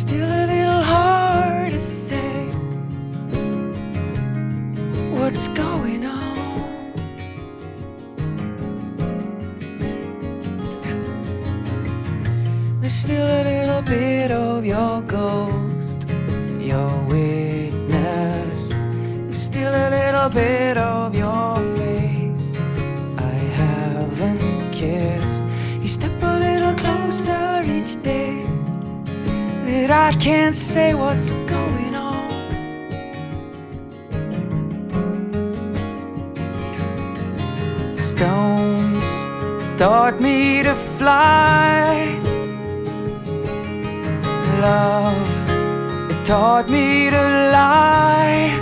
still a little hard to say what's going on. There's still a little bit of your ghost, your witness. There's still a little bit of your face I haven't kissed. You step a little closer each day, that I can't say what's going on. Stones taught me to fly. Love, it taught me to lie.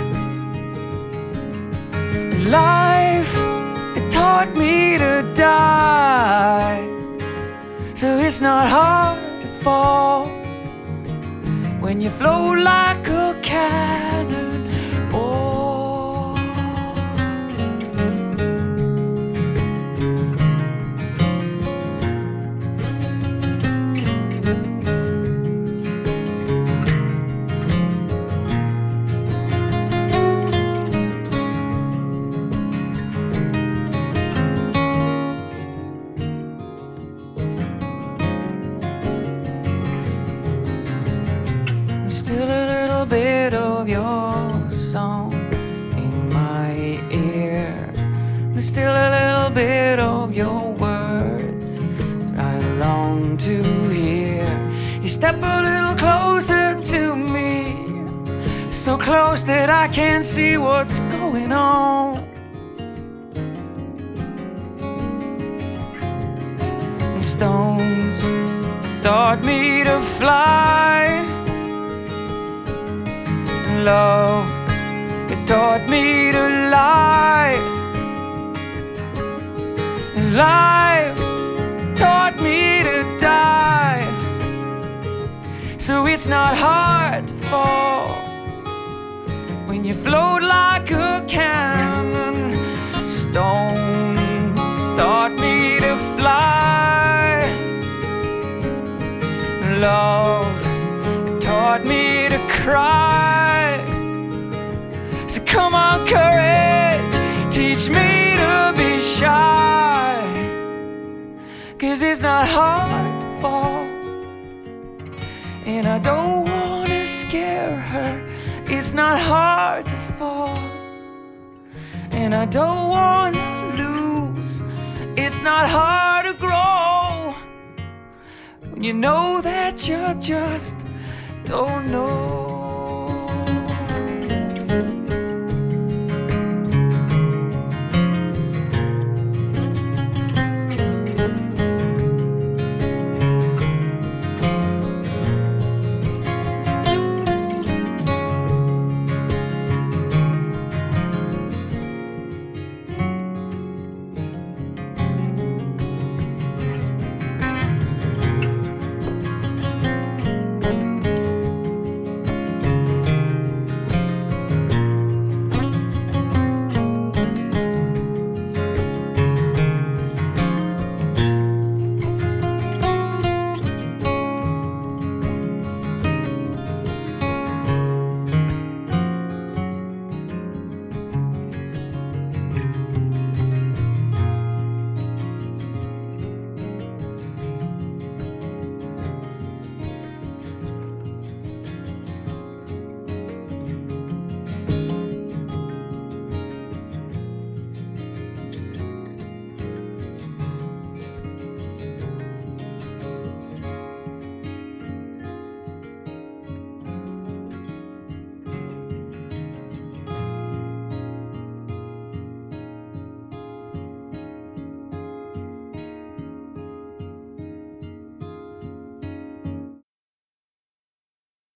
Life, it taught me to die. So it's not hard to fall when you float like a cannon. Oh, still a little bit of your song in my ear. There's still a little bit of your words that I long to hear. You step a little closer to me, so close that I can't see what's going on. And stones taught me to fly. Love, it taught me to lie. Life taught me to die. So it's not hard to fall when you float like a cannon. Stones taught me to fly. Love, it taught me to cry. So come on, courage, teach me to be shy. 'Cause it's not hard to fall, and I don't wanna scare her. It's not hard to fall, and I don't wanna lose. It's not hard to grow when you know that you just don't know.